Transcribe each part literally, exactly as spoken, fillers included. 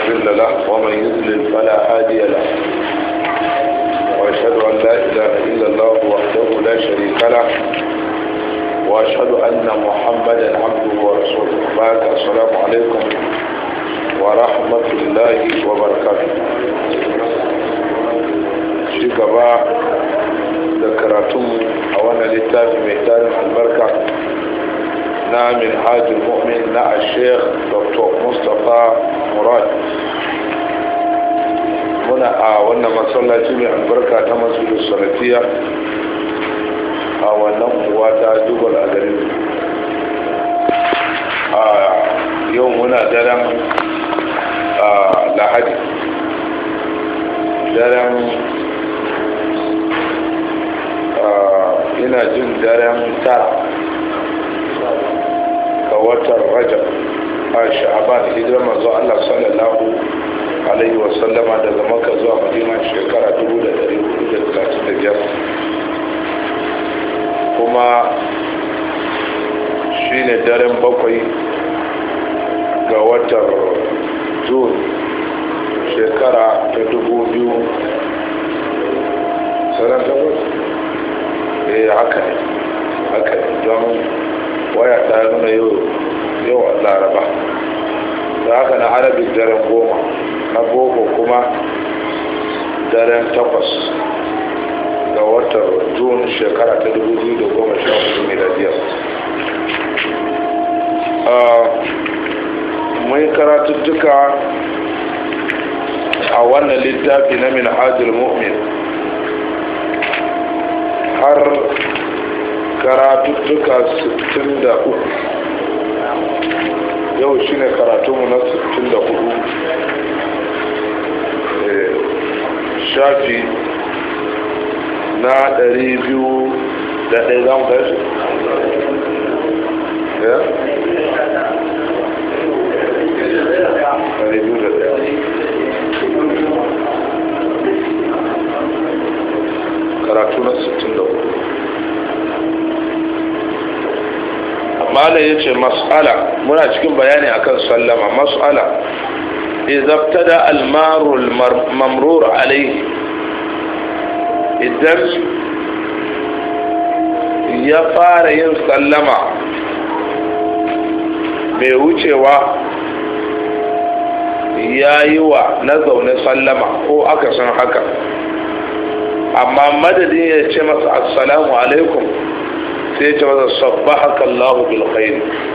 مضل له ومن يضلل فلا هادي له وأشهد أن لا إله إلا الله وحده لا شريك له وأشهد أن محمدا عبده ورسوله. بعد السلام عليكم ورحمة الله وبركاته. شكرا ذكرتم أولا للتابع مهتار البركة نعم منهاج المؤمن نع الشيخ دكتور مصطفى مراد muna a wannan masallaci mai albarka ta masjidus salafiya a wannan uwa ta dubal a garin a yau muna daren lahadi daren ina jin daren tara ga watan rajab a sha'aban hijirar manzo Allah sallallahu alaihi wasallama daga maka zuwa madina shekara dubu da dari hudu da talatin da biyar kuma shi ne daren bakwai ga watan jun shekara ta dubu biyu sanar da wasu eh haka ne haka ne don waya ta nuna yau yau a laraba da haka na arabic daren goma na boko kuma daren takwas ga watan jun shekara ta dubu biyu da goma sha hudu miladiyar. mun karatuttuka a wannan littafi na minhajul mu'min har karatuttuka sittin da uku. yau shine karatunmu na sittin da hudu, shafi na ɗari biyu da ɗaya za mu tashi? ya? ɗari biyu da ɗaya. karatu na sittin da hudu. amma da ya ce mas'ala muna cikin bayani akan sallama. mas'ala إذا ابتدأ المار الممرور عليه إذن يفار ينسلم بوجهه yayiwa na zaune sallama ko aka san haka amma madadin ya ce masa assalamu alaikum sai ya ce masa sabbahaka Allahu bil khair,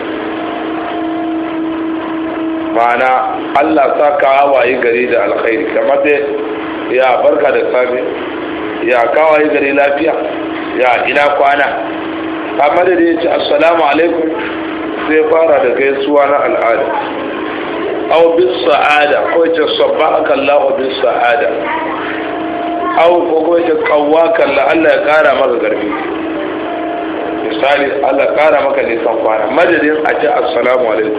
ma'ana Allah sa ka wayi gari da alkhairi kamar da ya barka da safe ya kawaye gari lafiya ya ina kwana amma da ya ce assalamu alaikum sai fara da gaisuwa na al'ada aw bis sa'ada ko ya ce sabbahaka Allah bis sa'ada aw ko ya ce qawwaka Allah Allah ya kara maka garbi misali Allah ya kara maka nisan kwana madadin a ce assalamu alaikum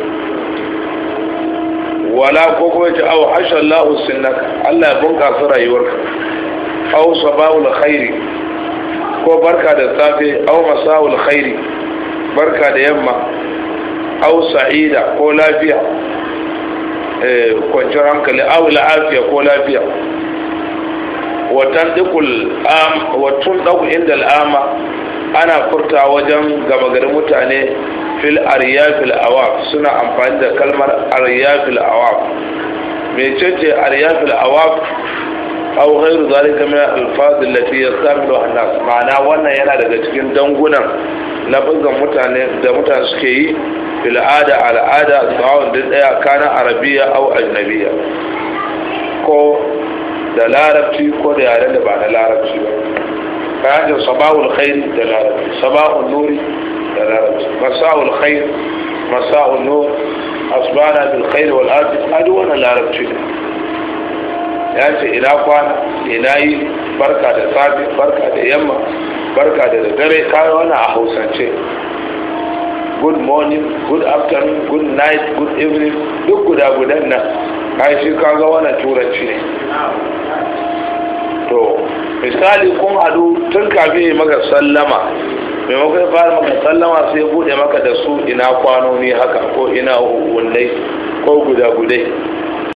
wala ko kuma ce aw hasha Allahu sinnaka Allah ya bunkasa rayuwarka aw sabahul khairi ko barka da safe aw masaul khairi barka da yamma aw sa'ida ko lafiya eh kwanciyar hankali aw la'afiya ko lafiya wa tandiqul am wa tundaqu inda al'ama ana furta wajen gama garin mutane fil aryafil awaf suna amfani da kalmar aryafil awaf. mecece aryafil awaf aw ghairu zalika min al-alfaz allati yastamilu an-nas, ma'ana wannan yana daga cikin dangunan lafazan mutane da mutane suke yi fil ada al'ada sawa'un da daya kana arabiya aw ajnabiya ko da larabci ko da yaren da ba na larabci ba. kayan sabahul khair da larabci, sabahul nuri da larabci, masa'ul khair masa'ul nur, asbana bil khair wal ardi, adu wannan larabci ne. ya ce ina kwana ina yi barka da safi barka da yamma barka da dare kayan wannan a hausance. good morning, good afternoon, good night, good evening duk guda gudan nan kai shi kaga wannan turanci ne. to misali kun hadu tun kafin maka sallama maimakon ya fara maka sallama sai ya bude maka da su ina kwanoni haka ko ina wundai ko guda gudai